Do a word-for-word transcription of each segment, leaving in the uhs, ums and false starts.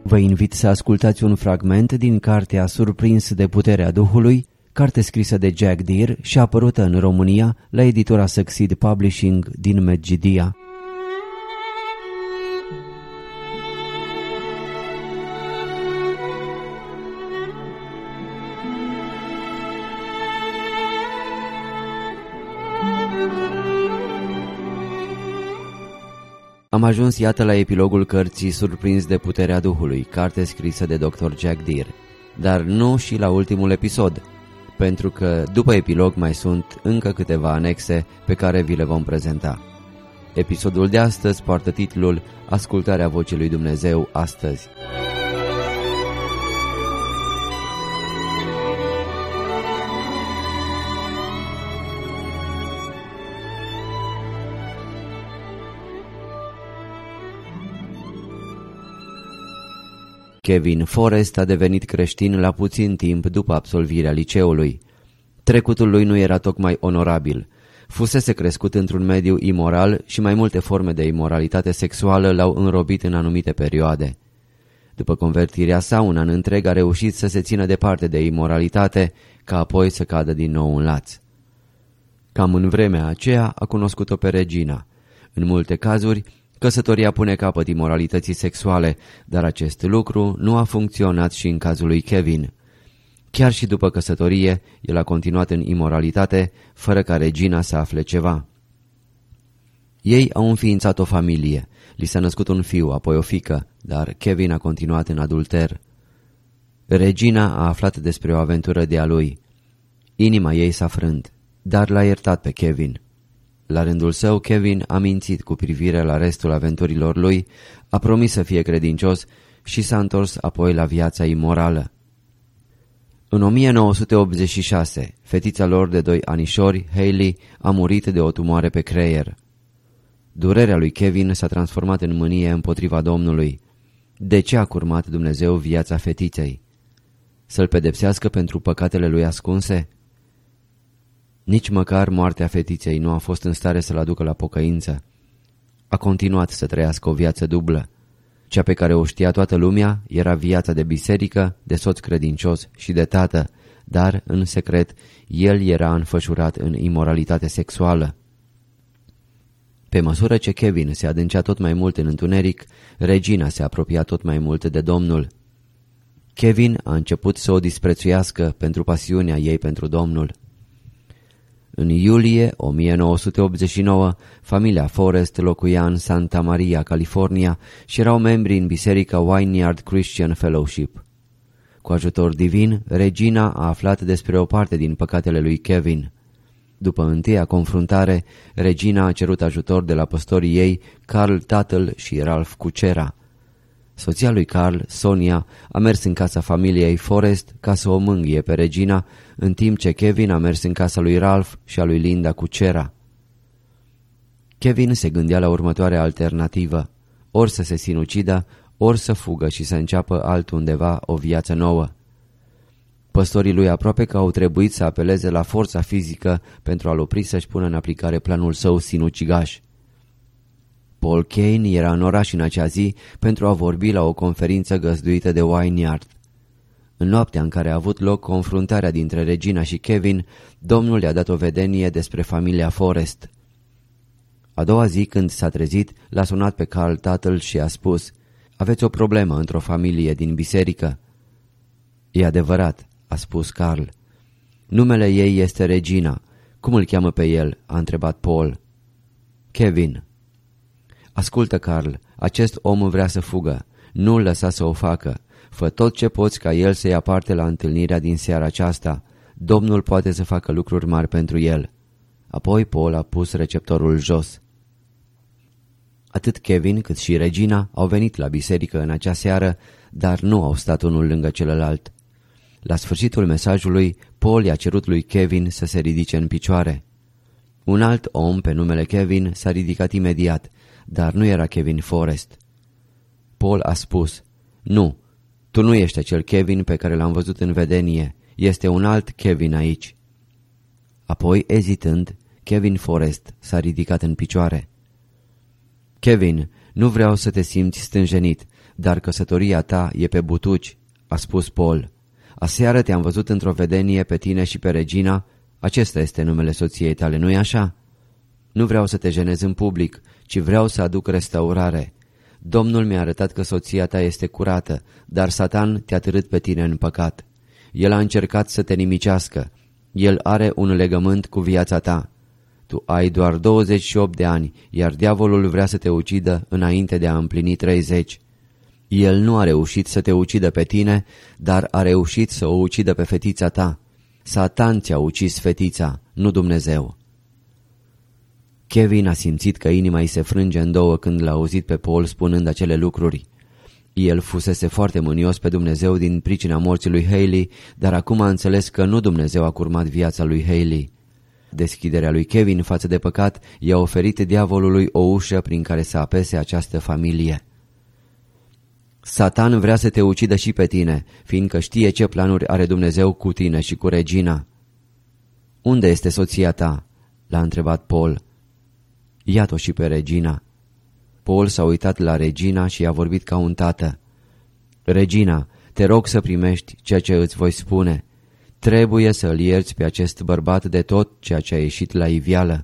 Vă invit să ascultați un fragment din cartea Surprins de puterea Duhului, carte scrisă de Jack Deere și apărută în România la editura Succeed Publishing din Medgidia. Am ajuns iată la epilogul cărții Surprins de puterea Duhului, carte scrisă de doctor Jack Deere, dar nu și la ultimul episod, pentru că după epilog mai sunt încă câteva anexe pe care vi le vom prezenta. Episodul de astăzi poartă titlul Ascultarea vocii lui Dumnezeu astăzi. Kevin Forrest a devenit creștin la puțin timp după absolvirea liceului. Trecutul lui nu era tocmai onorabil. Fusese crescut într-un mediu imoral și mai multe forme de imoralitate sexuală l-au înrobit în anumite perioade. După convertirea sa, un an întreg a reușit să se țină departe de imoralitate, ca apoi să cadă din nou în laț. Cam în vremea aceea a cunoscut-o pe Regina. În multe cazuri, căsătoria pune capăt imoralității sexuale, dar acest lucru nu a funcționat și în cazul lui Kevin. Chiar și după căsătorie, el a continuat în imoralitate, fără ca Regina să afle ceva. Ei au înființat o familie, li s-a născut un fiu, apoi o fiică, dar Kevin a continuat în adulter. Regina a aflat despre o aventură de-a lui. Inima ei s-a frânt, dar l-a iertat pe Kevin. La rândul său, Kevin a mințit cu privire la restul aventurilor lui, a promis să fie credincios și s-a întors apoi la viața imorală. În o mie nouă sute optzeci și șase, fetița lor de doi anișori, Hailey, a murit de o tumoare pe creier. Durerea lui Kevin s-a transformat în mânie împotriva Domnului. De ce a curmat Dumnezeu viața fetiței? Să-l pedepsească pentru păcatele lui ascunse? Nici măcar moartea fetiței nu a fost în stare să-l aducă la pocăință. A continuat să trăiască o viață dublă. Cea pe care o știa toată lumea era viața de biserică, de soț credincios și de tată, dar, în secret, el era înfășurat în imoralitate sexuală. Pe măsură ce Kevin se adâncea tot mai mult în întuneric, Regina se apropia tot mai mult de Domnul. Kevin a început să o disprețuiască pentru pasiunea ei pentru Domnul. În iulie o mie nouă sute optzeci și nouă, familia Forrest locuia în Santa Maria, California și erau membri în biserica Vineyard Christian Fellowship. Cu ajutor divin, Regina a aflat despre o parte din păcatele lui Kevin. După întâia confruntare, Regina a cerut ajutor de la păstorii ei, Carl Tuttle și Ralph Cucera. Soția lui Carl, Sonia, a mers în casa familiei Forrest ca să o mângâie pe Regina, în timp ce Kevin a mers în casa lui Ralph și a lui Linda Cucera. Kevin se gândea la următoarea alternativă, ori să se sinucidă, ori să fugă și să înceapă altundeva o viață nouă. Păstorii lui aproape că au trebuit să apeleze la forța fizică pentru a-l opri să-și pună în aplicare planul său sinucigaș. Paul Kane era în oraș în acea zi pentru a vorbi la o conferință găzduită de Vineyard. În noaptea în care a avut loc confruntarea dintre Regina și Kevin, Domnul i-a dat o vedenie despre familia Forrest. A doua zi, când s-a trezit, l-a sunat pe Carl Tuttle și a spus: "Aveți o problemă într-o familie din biserică." "E adevărat," a spus Carl. "Numele ei este Regina. Cum îl cheamă pe el?" a întrebat Paul. "Kevin." "Ascultă, Carl, acest om vrea să fugă. Nu-l lăsa să o facă. Fă tot ce poți ca el să ia parte la întâlnirea din seara aceasta. Domnul poate să facă lucruri mari pentru el." Apoi Paul a pus receptorul jos. Atât Kevin cât și Regina au venit la biserică în acea seară, dar nu au stat unul lângă celălalt. La sfârșitul mesajului, Paul i-a cerut lui Kevin să se ridice în picioare. Un alt om pe numele Kevin s-a ridicat imediat, dar nu era Kevin Forrest. Paul a spus: "Nu, tu nu ești acel Kevin pe care l-am văzut în vedenie, este un alt Kevin aici." Apoi, ezitând, Kevin Forrest s-a ridicat în picioare. "Kevin, nu vreau să te simți stânjenit, dar căsătoria ta e pe butuci, a spus Paul. Aseară te-am văzut într-o vedenie pe tine și pe Regina, acesta este numele soției tale, nu-i așa? Nu vreau să te jenez în public, ci vreau să aduc restaurare. Domnul mi-a arătat că soția ta este curată, dar Satan te-a târât pe tine în păcat. El a încercat să te nimicească. El are un legământ cu viața ta. Tu ai doar douăzeci și opt de ani, iar diavolul vrea să te ucidă înainte de a împlini treizeci. El nu a reușit să te ucidă pe tine, dar a reușit să o ucidă pe fetița ta. Satan ți-a ucis fetița, nu Dumnezeu. Kevin a simțit că inima îi se frânge în două când l-a auzit pe Paul spunând acele lucruri. El fusese foarte mânios pe Dumnezeu din pricina morții lui Haley, dar acum a înțeles că nu Dumnezeu a curmat viața lui Haley. Deschiderea lui Kevin față de păcat i-a oferit diavolului o ușă prin care să apese această familie. Satan vrea să te ucidă și pe tine, fiindcă știe ce planuri are Dumnezeu cu tine și cu Regina. Unde este soția ta? L-a întrebat Paul. Iată-o și pe Regina. Paul s-a uitat la Regina și i-a vorbit ca un tată. Regina, te rog să primești ceea ce îți voi spune. Trebuie să îl ierți pe acest bărbat de tot ceea ce a ieșit la iveală.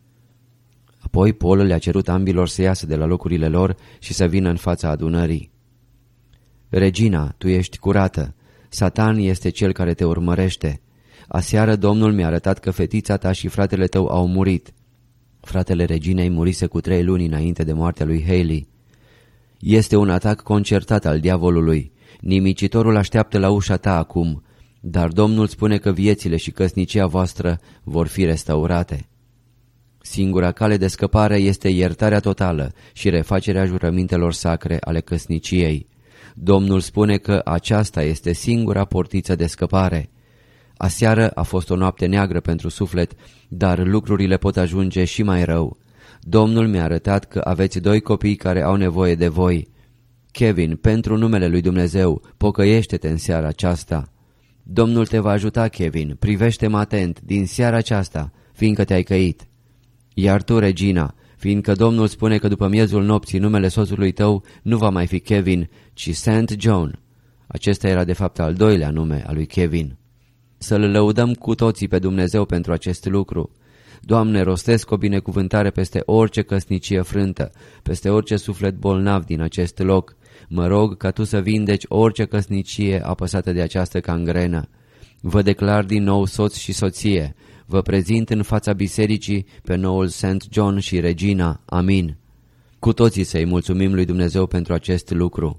Apoi Paul le-a cerut ambilor să iasă de la locurile lor și să vină în fața adunării. Regina, tu ești curată. Satan este cel care te urmărește. Aseară Domnul mi-a arătat că fetița ta și fratele tău au murit. Fratele Reginei murise cu trei luni înainte de moartea lui Haley. Este un atac concertat al diavolului. Nimicitorul așteaptă la ușa ta acum, dar Domnul spune că viețile și căsnicia voastră vor fi restaurate. Singura cale de scăpare este iertarea totală și refacerea jurămintelor sacre ale căsniciei. Domnul spune că aceasta este singura portiță de scăpare. Aseară a fost o noapte neagră pentru suflet, dar lucrurile pot ajunge și mai rău. Domnul mi-a arătat că aveți doi copii care au nevoie de voi. Kevin, pentru numele lui Dumnezeu, pocăiește-te în seara aceasta. Domnul te va ajuta, Kevin, privește-mă atent din seara aceasta, fiindcă te-ai căit. Iar tu, Regina, fiindcă Domnul spune că după miezul nopții numele soțului tău nu va mai fi Kevin, ci Saint John. Acesta era de fapt al doilea nume al lui Kevin. Să-L lăudăm cu toții pe Dumnezeu pentru acest lucru. Doamne, rostesc o binecuvântare peste orice căsnicie frântă, peste orice suflet bolnav din acest loc. Mă rog ca Tu să vindeci orice căsnicie apăsată de această cangrenă. Vă declar din nou soț și soție. Vă prezint în fața bisericii pe noul Saint John și Regina. Amin. Cu toții să-i mulțumim lui Dumnezeu pentru acest lucru.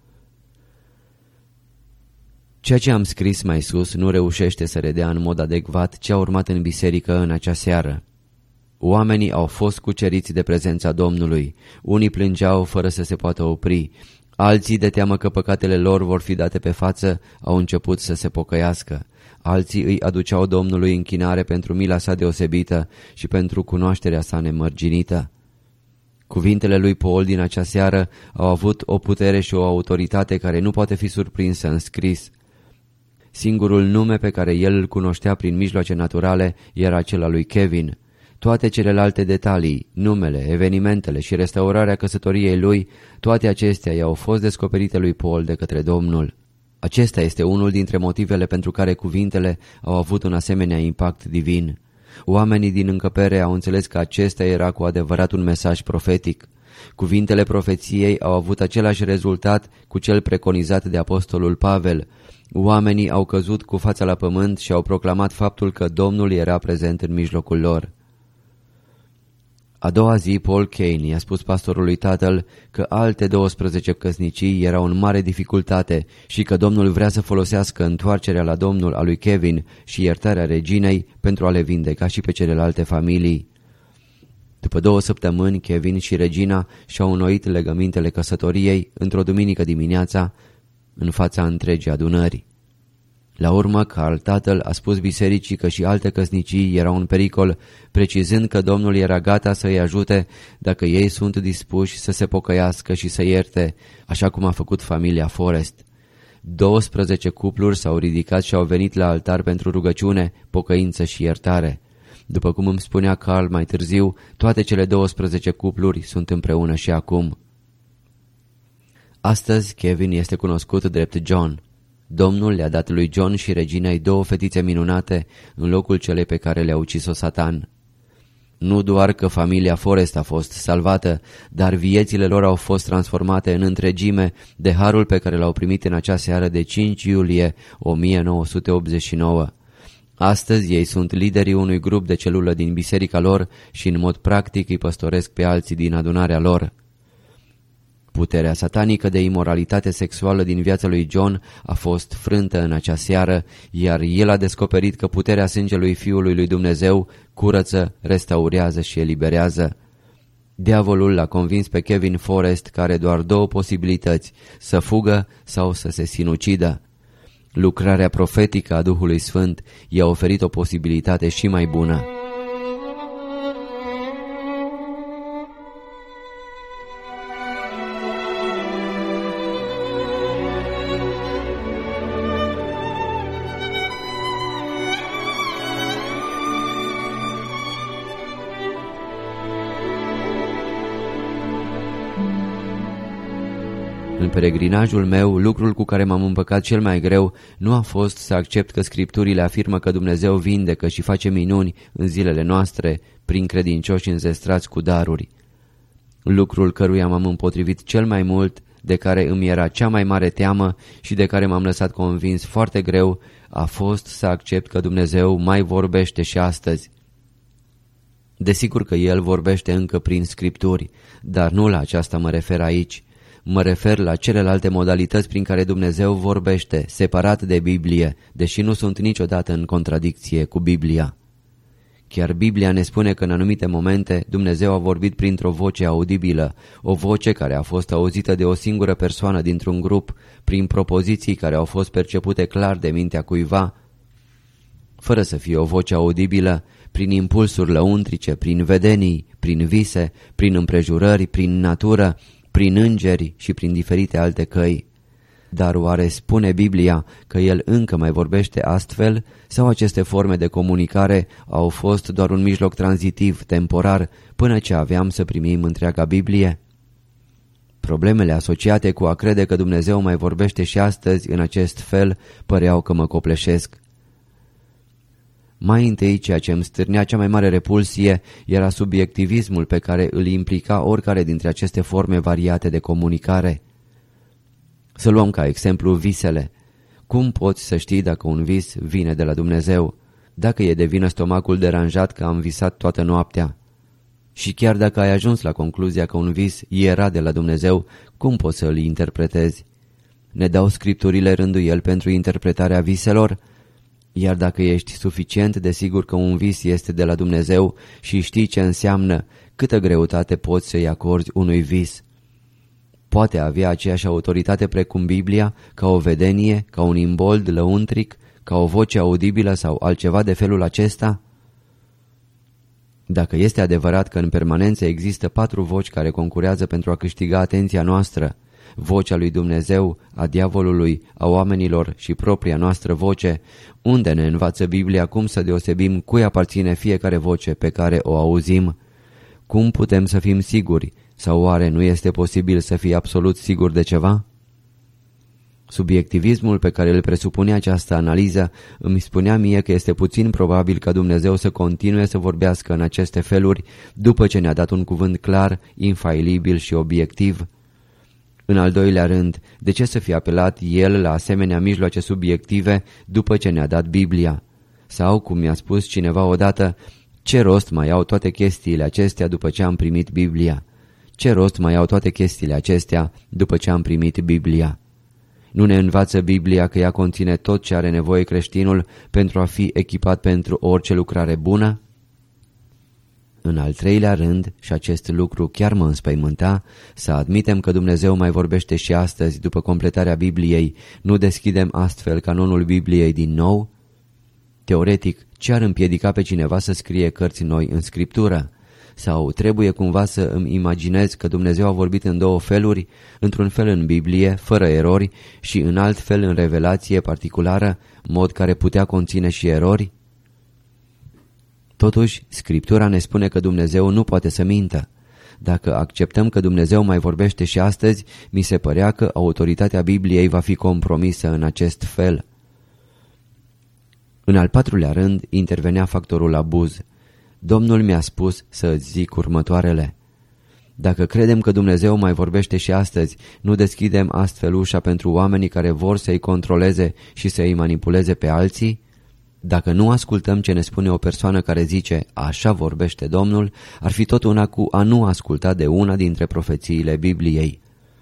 Ceea ce am scris mai sus nu reușește să redea în mod adecvat ce a urmat în biserică în acea seară. Oamenii au fost cuceriți de prezența Domnului. Unii plângeau fără să se poată opri. Alții, de teamă că păcatele lor vor fi date pe față, au început să se pocăiască. Alții îi aduceau Domnului închinare pentru mila sa deosebită și pentru cunoașterea sa nemărginită. Cuvintele lui Paul din acea seară au avut o putere și o autoritate care nu poate fi surprinsă în scris. Singurul nume pe care el îl cunoștea prin mijloace naturale era cel al lui Kevin. Toate celelalte detalii, numele, evenimentele și restaurarea căsătoriei lui, toate acestea i-au fost descoperite lui Paul de către Domnul. Acesta este unul dintre motivele pentru care cuvintele au avut un asemenea impact divin. Oamenii din încăpere au înțeles că acesta era cu adevărat un mesaj profetic. Cuvintele profeției au avut același rezultat cu cel preconizat de apostolul Pavel. Oamenii au căzut cu fața la pământ și au proclamat faptul că Domnul era prezent în mijlocul lor. A doua zi, Paul Kane i-a spus pastorului tatăl că alte douăsprezece căsnicii erau în mare dificultate și că Domnul vrea să folosească întoarcerea la Domnul a lui Kevin și iertarea Reginei pentru a le vindeca și pe celelalte familii. După două săptămâni, Kevin și Regina și-au înnoit legămintele căsătoriei într-o duminică dimineața în fața întregii adunări. La urmă, Carl tatăl a spus bisericii că și alte căsnicii erau în pericol, precizând că Domnul era gata să îi ajute dacă ei sunt dispuși să se pocăiască și să ierte, așa cum a făcut familia Forrest. douăsprezece cupluri s-au ridicat și au venit la altar pentru rugăciune, pocăință și iertare. După cum îmi spunea Carl mai târziu, toate cele douăsprezece cupluri sunt împreună și acum. Astăzi Kevin este cunoscut drept John. Domnul le-a dat lui John și reginei două fetițe minunate în locul celei pe care le-a ucis-o Satan. Nu doar că familia Forrest a fost salvată, dar viețile lor au fost transformate în întregime de harul pe care l-au primit în acea seară de cinci iulie o mie nouă sute optzeci și nouă. Astăzi ei sunt liderii unui grup de celulă din biserica lor și în mod practic îi păstoresc pe alții din adunarea lor. Puterea satanică de imoralitate sexuală din viața lui John a fost frântă în acea seară, iar el a descoperit că puterea sângelui Fiului lui Dumnezeu curăță, restaurează și eliberează. Diavolul l-a convins pe Kevin Forrest că are doar două posibilități, să fugă sau să se sinucidă. Lucrarea profetică a Duhului Sfânt i-a oferit o posibilitate și mai bună. În peregrinajul meu, lucrul cu care m-am împăcat cel mai greu nu a fost să accept că Scripturile afirmă că Dumnezeu vindecă și face minuni în zilele noastre prin credincioși înzestrați cu daruri. Lucrul căruia m-am împotrivit cel mai mult, de care îmi era cea mai mare teamă și de care m-am lăsat convins foarte greu, a fost să accept că Dumnezeu mai vorbește și astăzi. Desigur că El vorbește încă prin Scripturi, dar nu la aceasta mă refer aici. Mă refer la celelalte modalități prin care Dumnezeu vorbește, separat de Biblie, deși nu sunt niciodată în contradicție cu Biblia. Chiar Biblia ne spune că în anumite momente Dumnezeu a vorbit printr-o voce audibilă, o voce care a fost auzită de o singură persoană dintr-un grup, prin propoziții care au fost percepute clar de mintea cuiva, fără să fie o voce audibilă, prin impulsuri lăuntrice, prin vedenii, prin vise, prin împrejurări, prin natură, prin îngeri și prin diferite alte căi. Dar oare spune Biblia că El încă mai vorbește astfel sau aceste forme de comunicare au fost doar un mijloc tranzitiv, temporar, până ce aveam să primim întreaga Biblie? Problemele asociate cu a crede că Dumnezeu mai vorbește și astăzi în acest fel păreau că mă copleșesc. Mai întâi, ceea ce îmi stârnea cea mai mare repulsie era subiectivismul pe care îl implica oricare dintre aceste forme variate de comunicare. Să luăm ca exemplu visele. Cum poți să știi dacă un vis vine de la Dumnezeu? Dacă e de vină stomacul deranjat că am visat toată noaptea? Și chiar dacă ai ajuns la concluzia că un vis era de la Dumnezeu, cum poți să îl interpretezi? Ne dau Scripturile rânduiel pentru interpretarea viselor? Iar dacă ești suficient de sigur că un vis este de la Dumnezeu și știi ce înseamnă, câtă greutate poți să-i acorzi unui vis? Poate avea aceeași autoritate precum Biblia, ca o vedenie, ca un imbold lăuntric, ca o voce audibilă sau altceva de felul acesta? Dacă este adevărat că în permanență există patru voci care concurează pentru a câștiga atenția noastră, vocea lui Dumnezeu, a diavolului, a oamenilor și propria noastră voce, unde ne învață Biblia cum să deosebim cui aparține fiecare voce pe care o auzim? Cum putem să fim siguri? Sau oare nu este posibil să fii absolut sigur de ceva? Subiectivismul pe care îl presupune această analiză îmi spunea mie că este puțin probabil ca Dumnezeu să continue să vorbească în aceste feluri după ce ne-a dat un cuvânt clar, infailibil și obiectiv. În al doilea rând, de ce să fie apelat El la asemenea mijloace subiective după ce ne-a dat Biblia? Sau, cum mi-a spus cineva odată, ce rost mai au toate chestiile acestea după ce am primit Biblia? Ce rost mai au toate chestiile acestea după ce am primit Biblia? Nu ne învață Biblia că ea conține tot ce are nevoie creștinul pentru a fi echipat pentru orice lucrare bună? În al treilea rând, și acest lucru chiar mă înspăimânta, să admitem că Dumnezeu mai vorbește și astăzi după completarea Bibliei, nu deschidem astfel canonul Bibliei din nou? Teoretic, ce ar împiedica pe cineva să scrie cărți noi în Scriptură? Sau trebuie cumva să îmi imaginez că Dumnezeu a vorbit în două feluri, într-un fel în Biblie, fără erori, și în alt fel în revelație particulară, mod care putea conține și erori? Totuși, Scriptura ne spune că Dumnezeu nu poate să mintă. Dacă acceptăm că Dumnezeu mai vorbește și astăzi, mi se părea că autoritatea Bibliei va fi compromisă în acest fel. În al patrulea rând intervenea factorul abuz. Domnul mi-a spus să îți zic următoarele. Dacă credem că Dumnezeu mai vorbește și astăzi, nu deschidem astfel ușa pentru oamenii care vor să-i controleze și să-i manipuleze pe alții? Dacă nu ascultăm ce ne spune o persoană care zice, așa vorbește Domnul, ar fi tot una cu a nu asculta de una dintre profețiile Bibliei.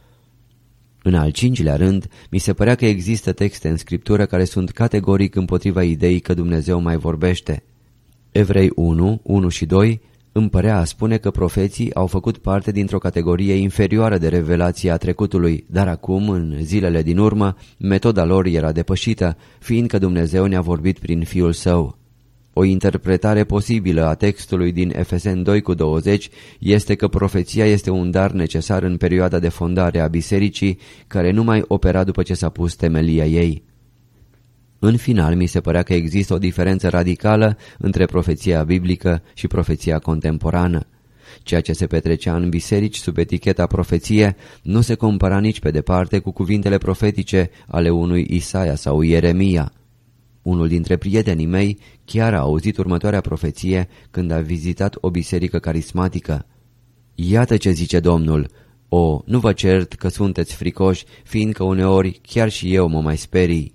În al cincilea rând, mi se părea că există texte în Scriptură care sunt categoric împotriva ideii că Dumnezeu mai vorbește. Evrei unu, unu și doi îmi părea a spune că profeții au făcut parte dintr-o categorie inferioară de revelație a trecutului, dar acum, în zilele din urmă, metoda lor era depășită, fiindcă Dumnezeu ne-a vorbit prin Fiul Său. O interpretare posibilă a textului din Efeseni doi cu douăzeci este că profeția este un dar necesar în perioada de fondare a bisericii, care nu mai opera după ce s-a pus temelia ei. În final, mi se părea că există o diferență radicală între profeția biblică și profeția contemporană. Ceea ce se petrecea în biserici sub eticheta profeție nu se compara nici pe departe cu cuvintele profetice ale unui Isaia sau Ieremia. Unul dintre prietenii mei chiar a auzit următoarea profeție când a vizitat o biserică carismatică. Iată ce zice Domnul: o, nu vă cert că sunteți fricoși, fiindcă uneori chiar și eu mă mai sperii.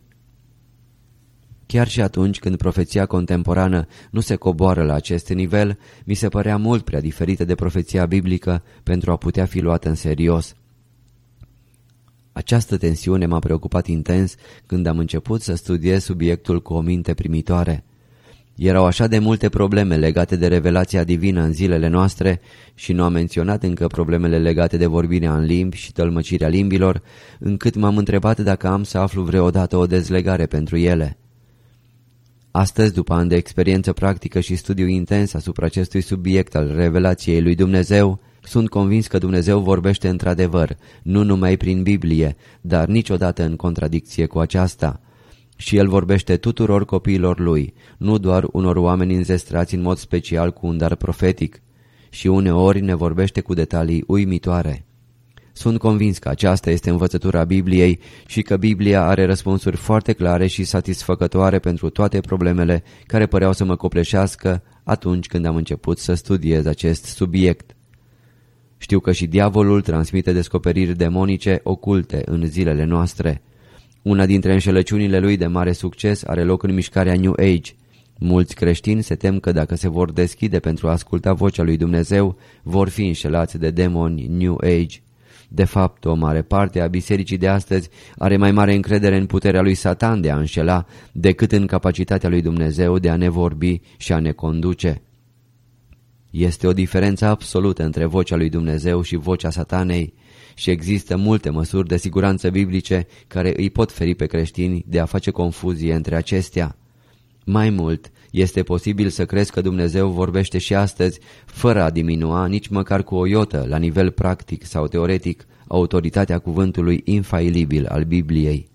Chiar și atunci când profeția contemporană nu se coboară la acest nivel, mi se părea mult prea diferită de profeția biblică pentru a putea fi luată în serios. Această tensiune m-a preocupat intens când am început să studiez subiectul cu o minte primitoare. Erau așa de multe probleme legate de revelația divină în zilele noastre și nu am menționat încă problemele legate de vorbirea în limbi și tălmăcirea limbilor, încât m-am întrebat dacă am să aflu vreodată o dezlegare pentru ele. Astăzi, după ani de experiență practică și studiu intens asupra acestui subiect al revelației lui Dumnezeu, sunt convins că Dumnezeu vorbește într-adevăr, nu numai prin Biblie, dar niciodată în contradicție cu aceasta. Și El vorbește tuturor copiilor Lui, nu doar unor oameni înzestrați în mod special cu un dar profetic. Și uneori ne vorbește cu detalii uimitoare. Sunt convins că aceasta este învățătura Bibliei și că Biblia are răspunsuri foarte clare și satisfăcătoare pentru toate problemele care păreau să mă copleșească atunci când am început să studiez acest subiect. Știu că și diavolul transmite descoperiri demonice oculte în zilele noastre. Una dintre înșelăciunile lui de mare succes are loc în mișcarea New Age. Mulți creștini se tem că dacă se vor deschide pentru a asculta vocea lui Dumnezeu, vor fi înșelați de demoni New Age. De fapt, o mare parte a bisericii de astăzi are mai mare încredere în puterea lui Satan de a înșela decât în capacitatea lui Dumnezeu de a ne vorbi și a ne conduce. Este o diferență absolută între vocea lui Dumnezeu și vocea Satanei și există multe măsuri de siguranță biblice care îi pot feri pe creștini de a face confuzie între acestea. Mai mult, este posibil să crezi că Dumnezeu vorbește și astăzi, fără a diminua nici măcar cu o iotă, la nivel practic sau teoretic, autoritatea cuvântului infailibil al Bibliei.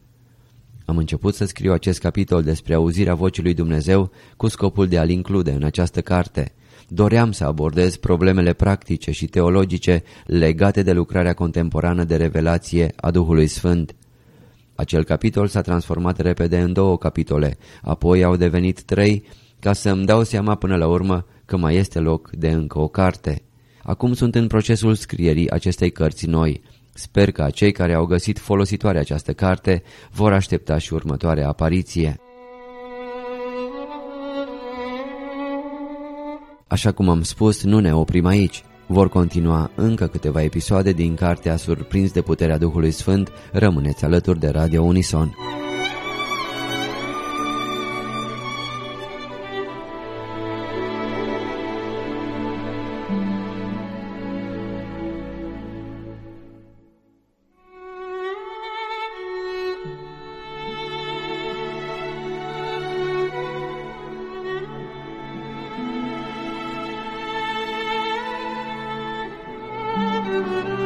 Am început să scriu acest capitol despre auzirea vocii lui Dumnezeu cu scopul de a-l include în această carte. Doream să abordez problemele practice și teologice legate de lucrarea contemporană de revelație a Duhului Sfânt. Acel capitol s-a transformat repede în două capitole, apoi au devenit trei, ca să îmi dau seama până la urmă că mai este loc de încă o carte. Acum sunt în procesul scrierii acestei cărți noi. Sper că cei care au găsit folositoare această carte vor aștepta și următoarea apariție. Așa cum am spus, nu ne oprim aici. Vor continua încă câteva episoade din cartea Surprins de puterea Duhului Sfânt. Rămâneți alături de Radio Unison. Thank you.